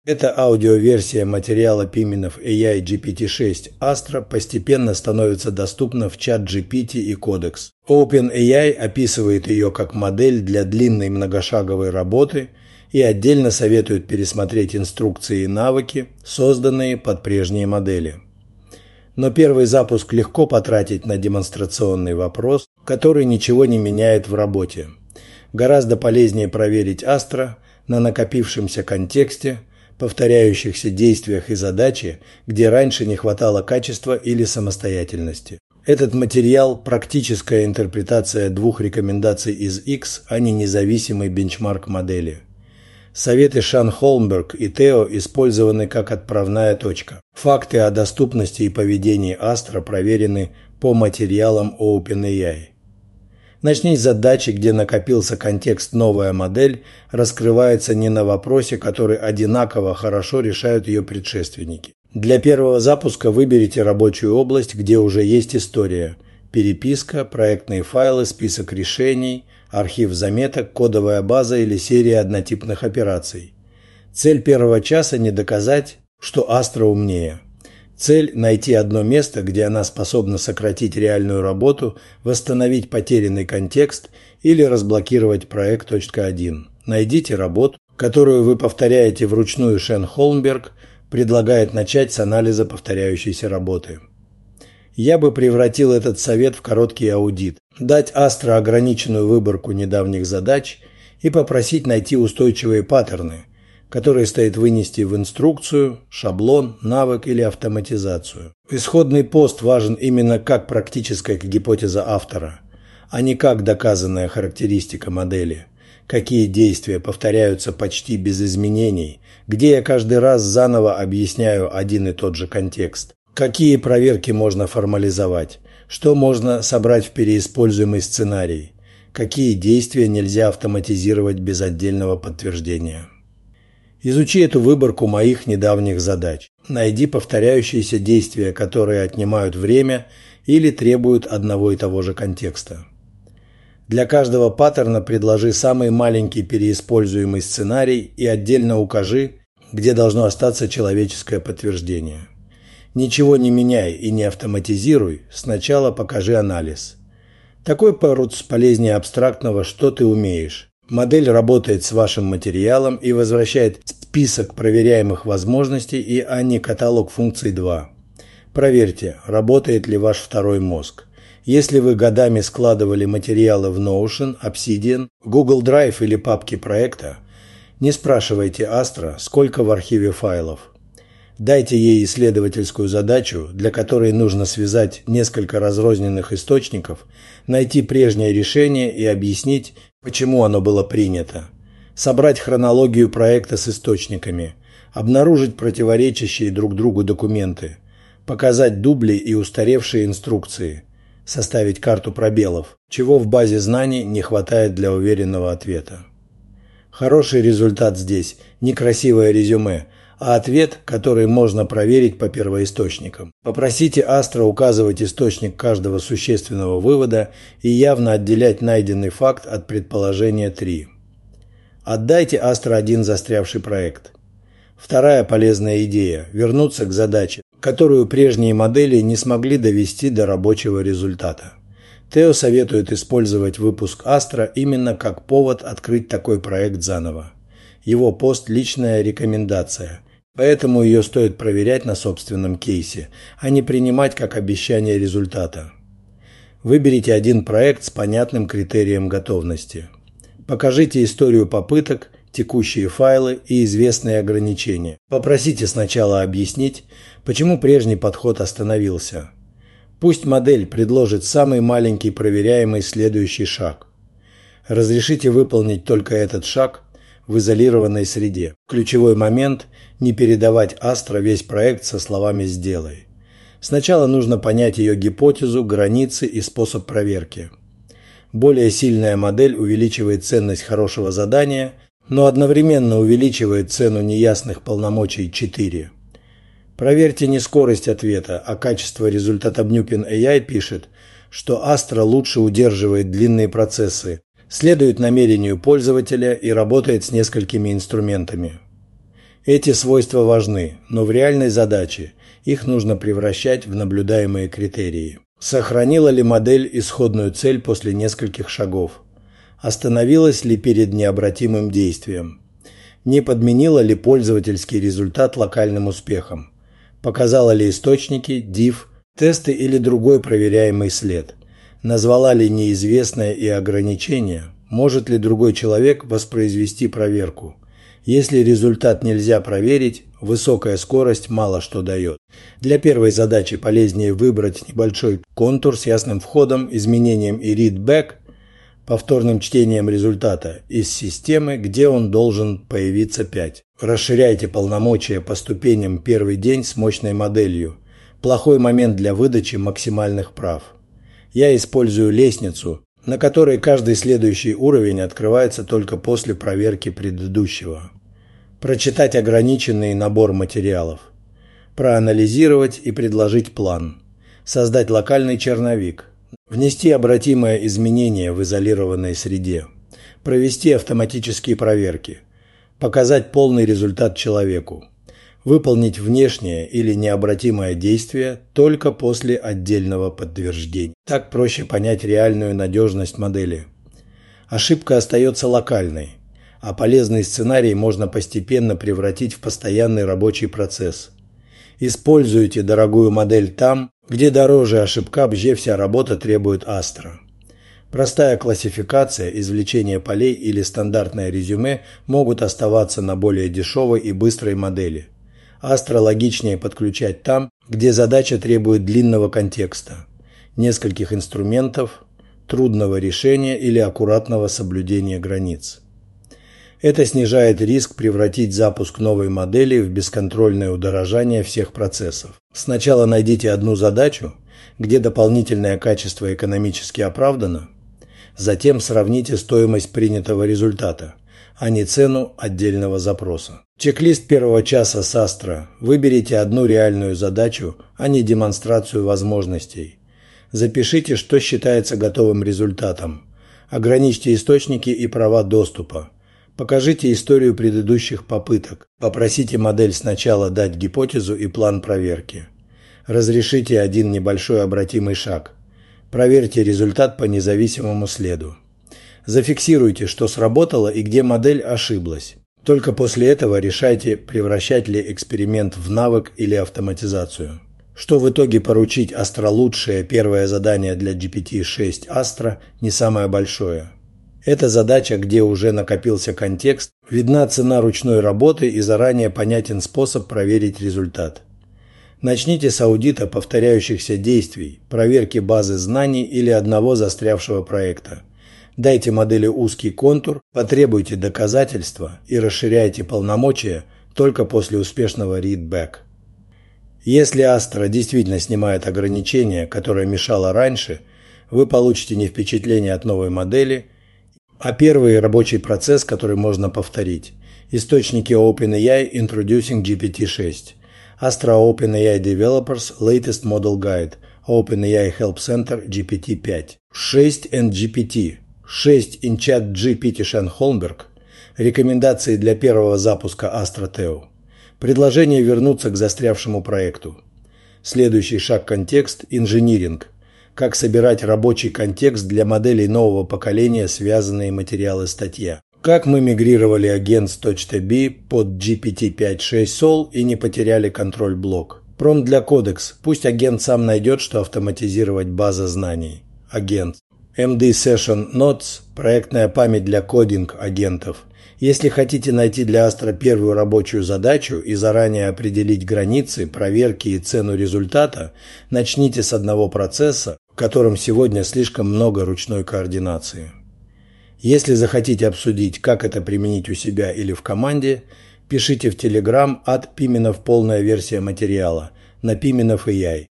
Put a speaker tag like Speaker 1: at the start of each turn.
Speaker 1: Эта аудиоверсия материала Piminov AI GPT-6 Astra постепенно становится доступна в ChatGPT и Codex. OpenAI описывает ее как модель для длинной многошаговой работы и отдельно советует пересмотреть инструкции и навыки, созданные под прежние модели. Но первый запуск легко потратить на демонстрационный вопрос, который ничего не меняет в работе. Гораздо полезнее проверить Astra на накопившемся контексте, повторяющихся действиях и задаче, где раньше не хватало качества или самостоятельности. Этот материал – практическая интерпретация двух рекомендаций из X, а не независимый бенчмарк модели. Советы Шан Холмберг и Тео использованы как отправная точка. Факты о доступности и поведении Astra проверены по материалам OpenAI. Начни с задачи, где накопился контекст «новая модель», раскрывается не на вопросе, который одинаково хорошо решают ее предшественники. Для первого запуска выберите рабочую область, где уже есть история, переписка, проектные файлы, список решений, архив заметок, кодовая база или серия однотипных операций. Цель первого часа не доказать, что Astra умнее. Цель – найти одно место, где она способна сократить реальную работу, восстановить потерянный контекст или разблокировать проект .1. Найдите работу, которую вы повторяете вручную. Шен Холмберг предлагает начать с анализа повторяющейся работы. Я бы превратил этот совет в короткий аудит, дать Astra ограниченную выборку недавних задач и попросить найти устойчивые паттерны, которые стоит вынести в инструкцию, шаблон, навык или автоматизацию. Исходный пост важен именно как практическая гипотеза автора, а не как доказанная характеристика модели. Какие действия повторяются почти без изменений, где я каждый раз заново объясняю один и тот же контекст. Какие проверки можно формализовать, что можно собрать в переиспользуемый сценарий, какие действия нельзя автоматизировать без отдельного подтверждения. Изучи эту выборку моих недавних задач. Найди повторяющиеся действия, которые отнимают время или требуют одного и того же контекста. Для каждого паттерна предложи самый маленький переиспользуемый сценарий и отдельно укажи, где должно остаться человеческое подтверждение. Ничего не меняй и не автоматизируй, сначала покажи анализ. Такой парус полезнее абстрактного «что ты умеешь». Модель работает с вашим материалом и возвращает список проверяемых возможностей, а не каталог функций 2. Проверьте, работает ли ваш второй мозг. Если вы годами складывали материалы в Notion, Obsidian, Google Drive или папки проекта, не спрашивайте Astra, сколько в архиве файлов. Дайте ей исследовательскую задачу, для которой нужно связать несколько разрозненных источников, найти прежнее решение и объяснить, почему оно было принято. Собрать хронологию проекта с источниками, обнаружить противоречащие друг другу документы, показать дубли и устаревшие инструкции, составить карту пробелов, чего в базе знаний не хватает для уверенного ответа. Хороший результат здесь – не красивое резюме, а ответ, который можно проверить по первоисточникам. Попросите Astra указывать источник каждого существенного вывода и явно отделять найденный факт от предположения 3. Отдайте Astra один застрявший проект. Вторая полезная идея – вернуться к задаче, которую прежние модели не смогли довести до рабочего результата. Тео советует использовать выпуск Astra именно как повод открыть такой проект заново. Его пост – личная рекомендация, поэтому ее стоит проверять на собственном кейсе, а не принимать как обещание результата. Выберите один проект с понятным критерием готовности. Покажите историю попыток, текущие файлы и известные ограничения. Попросите сначала объяснить, почему прежний подход остановился. Пусть модель предложит самый маленький проверяемый следующий шаг. Разрешите выполнить только этот шаг в изолированной среде. Ключевой момент – не передавать Astra весь проект со словами «сделай». Сначала нужно понять ее гипотезу, границы и способ проверки. Более сильная модель увеличивает ценность хорошего задания, но одновременно увеличивает цену неясных полномочий 4. Проверьте не скорость ответа, а качество результата. OpenAI пишет, что Astra лучше удерживает длинные процессы, следует намерению пользователя и работает с несколькими инструментами. Эти свойства важны, но в реальной задаче их нужно превращать в наблюдаемые критерии. Сохранила ли модель исходную цель после нескольких шагов? Остановилась ли перед необратимым действием? Не подменила ли пользовательский результат локальным успехом? Показала ли источники, diff, тесты или другой проверяемый след? Назвала ли неизвестное и ограничения? Может ли другой человек воспроизвести проверку? Если результат нельзя проверить, высокая скорость мало что дает. Для первой задачи полезнее выбрать небольшой контур с ясным входом, изменением и readback, повторным чтением результата из системы, где он должен появиться 5. Расширяйте полномочия по ступеням первый день с мощной моделью. Плохой момент для выдачи максимальных прав. Я использую лестницу, на которой каждый следующий уровень открывается только после проверки предыдущего. Прочитать ограниченный набор материалов. Проанализировать и предложить план. Создать локальный черновик. Внести обратимое изменение в изолированной среде. Провести автоматические проверки. Показать полный результат человеку. Выполнить внешнее или необратимое действие только после отдельного подтверждения. Так проще понять реальную надежность модели. Ошибка остается локальной, а полезный сценарий можно постепенно превратить в постоянный рабочий процесс. Используйте дорогую модель там, где дороже ошибка-бже вся работа требует Astra. Простая классификация, извлечение полей или стандартное резюме могут оставаться на более дешевой и быстрой модели. Astra логичнее подключать там, где задача требует длинного контекста, нескольких инструментов, трудного решения или аккуратного соблюдения границ. Это снижает риск превратить запуск новой модели в бесконтрольное удорожание всех процессов. Сначала найдите одну задачу, где дополнительное качество экономически оправдано, затем сравните стоимость принятого результата, а не цену отдельного запроса. Чек-лист первого часа с Astra. Выберите одну реальную задачу, а не демонстрацию возможностей. Запишите, что считается готовым результатом. Ограничьте источники и права доступа. Покажите историю предыдущих попыток. Попросите модель сначала дать гипотезу и план проверки. Разрешите один небольшой обратимый шаг. Проверьте результат по независимому следу. Зафиксируйте, что сработало и где модель ошиблась. Только после этого решайте, превращать ли эксперимент в навык или автоматизацию. Что в итоге поручить Astra лучшее первое задание для GPT-6 Astra не самое большое. Это задача, где уже накопился контекст, видна цена ручной работы и заранее понятен способ проверить результат. Начните с аудита повторяющихся действий, проверки базы знаний или одного застрявшего проекта. Дайте модели узкий контур, потребуйте доказательства и расширяйте полномочия только после успешного readback. Если Astra действительно снимает ограничения, которое мешало раньше, вы получите не впечатление от новой модели, а первый рабочий процесс, который можно повторить. Источники OpenAI Introducing GPT-6. Astra OpenAI Developers Latest Model Guide. OpenAI Help Center GPT-5. 6 NGPT. 6 in ChatGPT Шен-Холмберг. Рекомендации для первого запуска Astra Theo. Предложение вернуться к застрявшему проекту. Следующий шаг – контекст, инжиниринг. Как собирать рабочий контекст для моделей нового поколения, связанные материалы статья. Как мы мигрировали Agents.b под GPT-5.6 Sol и не потеряли контроль-блок. Промпт для Codex. Пусть агент сам найдет, что автоматизировать база знаний. Агент. MD Session Notes – проектная память для кодинг-агентов. Если хотите найти для Astra первую рабочую задачу и заранее определить границы, проверки и цену результата, начните с одного процесса, в котором сегодня слишком много ручной координации. Если захотите обсудить, как это применить у себя или в команде, пишите в Telegram @Pimenov полная версия материала на Pimenov AI.